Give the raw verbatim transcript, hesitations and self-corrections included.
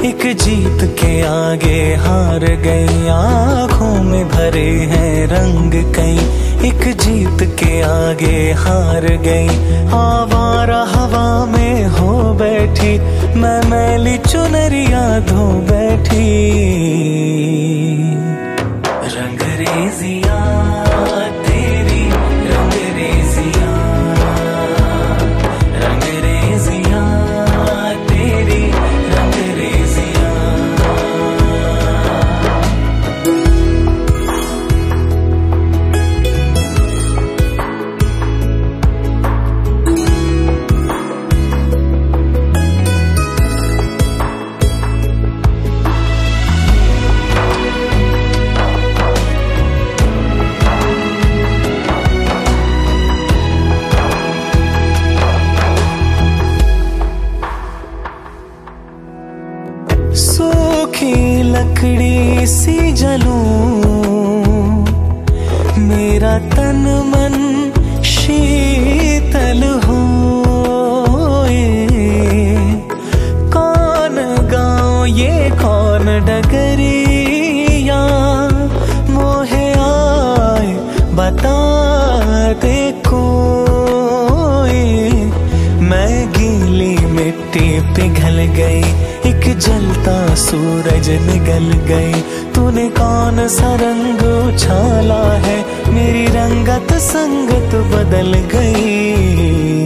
एक जीत के आगे हार गई, आँखों में भरे हैं रंग कई। एक जीत के आगे हार गई, आवारा हवा में हो बैठी, मैं मैली चुनरिया धो बैठी। रंगरेजिया तेरी रंगरेजिया, रंगरेजिया तेरी रंगरेजिया। सूखी लकड़ी सी जलूं, मेरा तन मन शीतल होए। कौन गाँव ये कौन डगरिया, मोहे आए बता दे कोई। मैं गीली मिट्टी पिघल गई, एक जलता सूरज निगल गई। तूने कौन सा रंग उछाला है, मेरी रंगत संगत बदल गई।